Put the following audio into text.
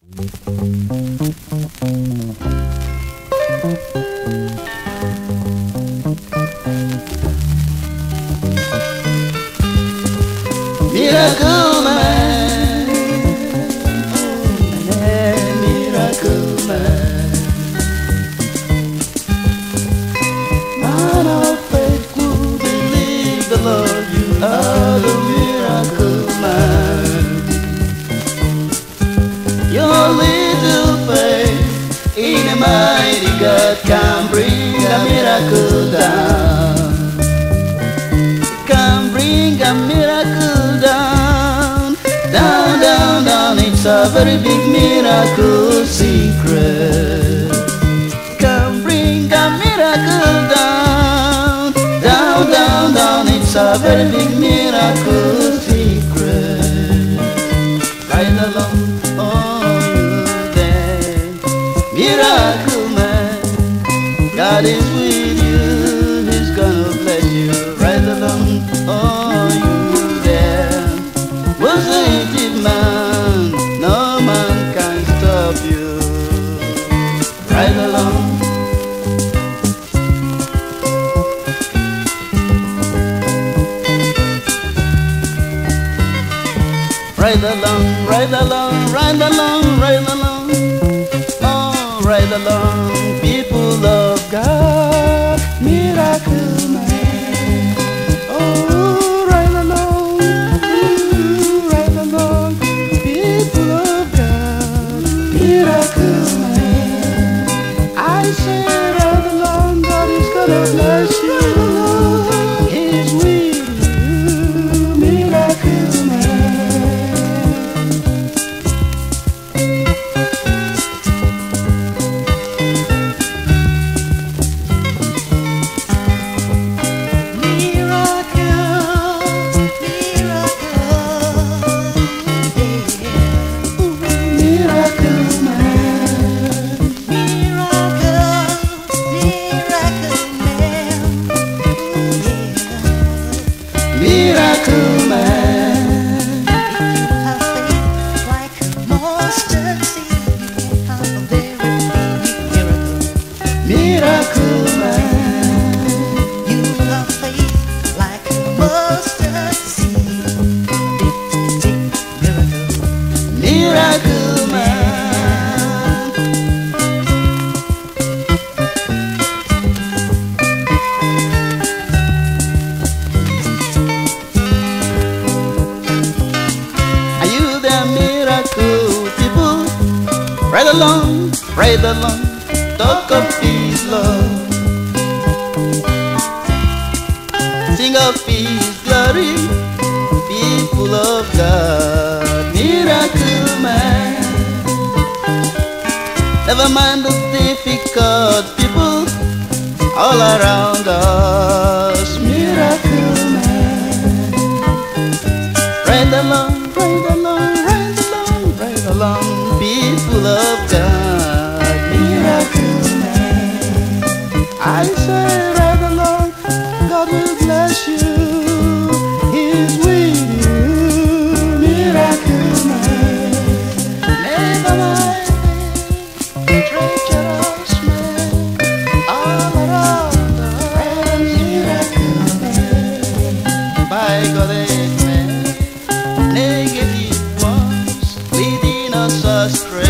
Miracle Man, Miracle Man, man of faith who believe the Lord, you are the Miracle Man. Your little faith in a mighty God can bring a miracle down. Can bring a miracle down, down, down, down. It's a very big miracle secret. Can bring a miracle down, down, down, down. It's a very big miracle secret. Right along, oh you there, Miracle Man. God is with you, He's gonna bless you. Right along, oh you there, positive man, no man can stop you. Right along, right along, right along, right along, right along, oh right along, people of God, Miracle Man. Oh, right along, right along, people of God, Miracle Man. I say right along, God is gonna bless you. He's with you, Miracle Man. Miracle Man, like a mustard seed, a very big miracle. Miracle Man, You have faith like a mustard seed, big, big miracle. Miracle Man. Are you the miracle people? Right along, right along, talk of His love. Sing of His glory, people of God, Miracle Man. Never mind the difficult people all around us, Miracle Man. Right along, right along, right along, right along, people of God, Miracle Man. I say right along, God will bless you. He's with you, Miracle Man. Never mind the treacherous man all around us, Miracle Man. By God, amen. Negative ones leading us astray.